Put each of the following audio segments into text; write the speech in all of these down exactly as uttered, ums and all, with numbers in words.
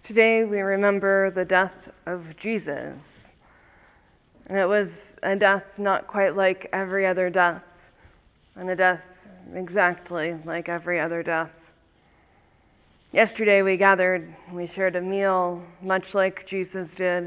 Today we remember the death of Jesus. And it was a death not quite like every other death, and a death exactly like every other death. Yesterday we gathered, we shared a meal much like Jesus did.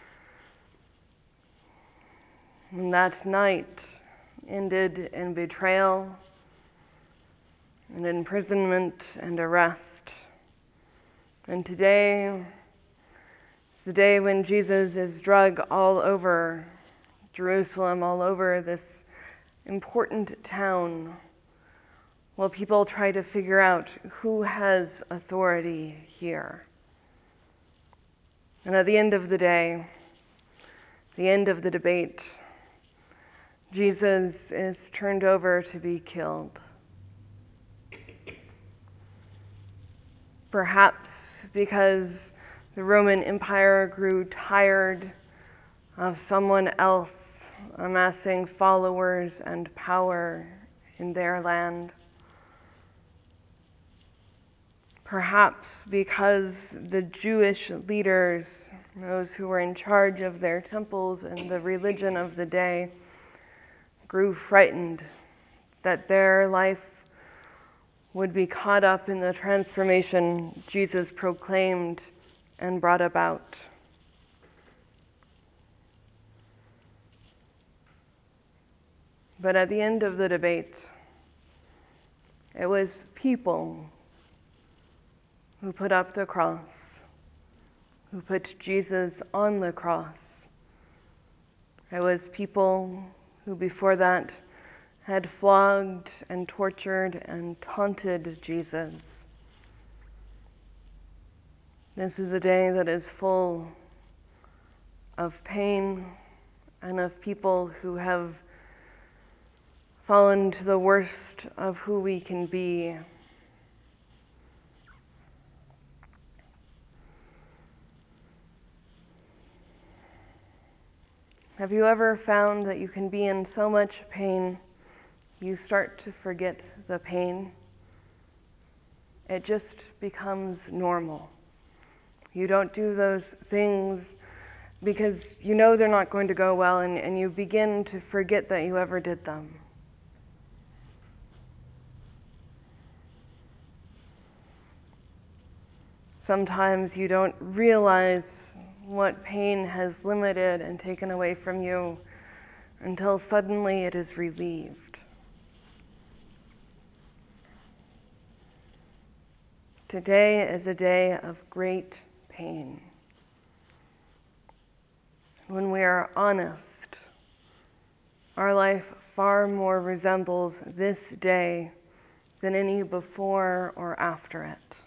And that night ended in betrayal and imprisonment and arrest. And today is the day when Jesus is drug all over Jerusalem, all over this important town, while people try to figure out who has authority here. And at the end of the day, the end of the debate, Jesus is turned over to be killed. Perhaps because the Roman Empire grew tired of someone else amassing followers and power in their land. Perhaps because the Jewish leaders, those who were in charge of their temples and the religion of the day, grew frightened that their life would be caught up in the transformation Jesus proclaimed and brought about. But at the end of the debate, it was people who put up the cross, who put Jesus on the cross. It was people who before that had flogged and tortured and taunted Jesus. This is a day that is full of pain and of people who have fallen to the worst of who we can be. Have you ever found that you can be in so much pain, you start to forget the pain? It just becomes normal. You don't do those things because you know they're not going to go well, and, and you begin to forget that you ever did them. Sometimes you don't realize what pain has limited and taken away from you until suddenly it is relieved. Today is a day of great pain. When we are honest, our life far more resembles this day than any before or after it.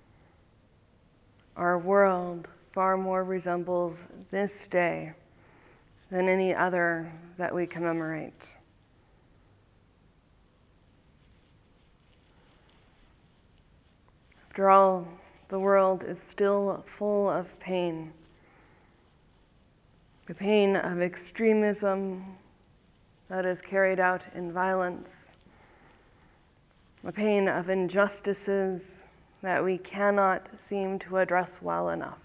Our world far more resembles this day than any other that we commemorate. After all, the world is still full of pain. The pain of extremism that is carried out in violence. The pain of injustices that we cannot seem to address well enough.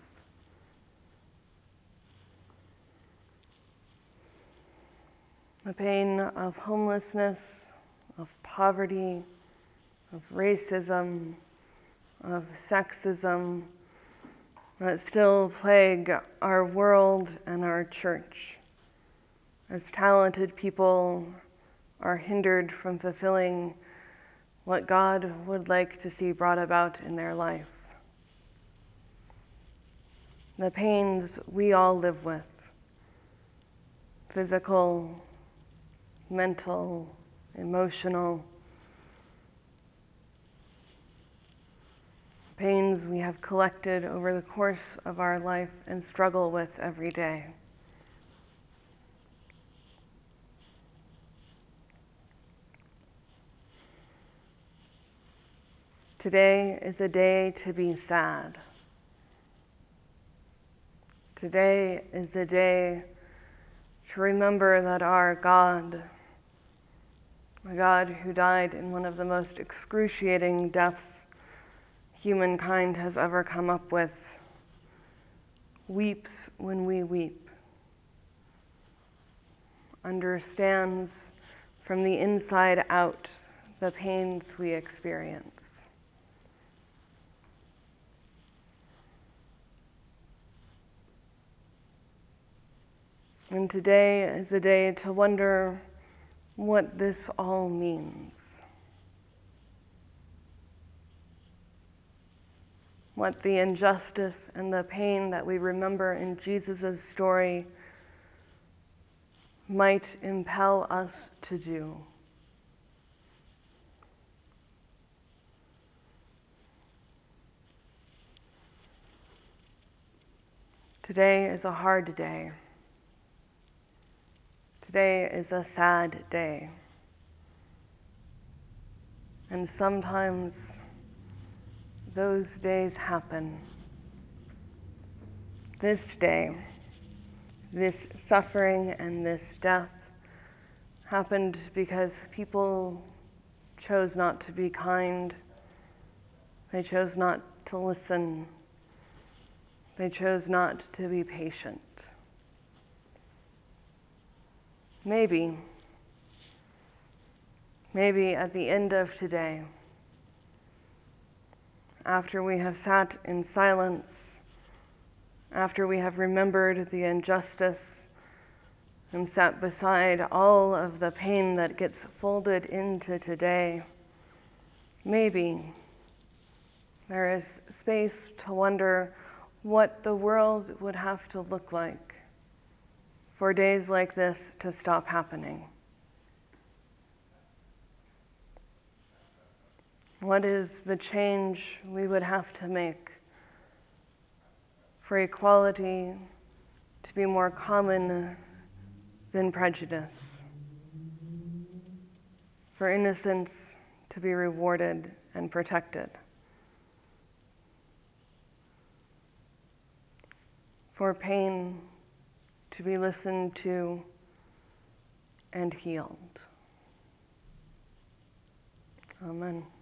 The pain of homelessness, of poverty, of racism, of sexism that still plague our world and our church, as talented people are hindered from fulfilling what God would like to see brought about in their life. The pains we all live with, physical, mental, emotional, pains we have collected over the course of our life and struggle with every day. Today is a day to be sad. Today is a day to remember that our God, a God who died in one of the most excruciating deaths humankind has ever come up with, weeps when we weep, understands from the inside out the pains we experience. And today is a day to wonder what this all means. What the injustice and the pain that we remember in Jesus' story might impel us to do. Today is a hard day. Today is a sad day. And sometimes those days happen. This day, this suffering and this death happened because people chose not to be kind. They chose not to listen. They chose not to be patient. Maybe, maybe at the end of today, after we have sat in silence, after we have remembered the injustice and sat beside all of the pain that gets folded into today, maybe there is space to wonder what the world would have to look like for days like this to stop happening. What is the change we would have to make for equality to be more common than prejudice, for innocence to be rewarded and protected, for pain to be listened to and healed? Amen.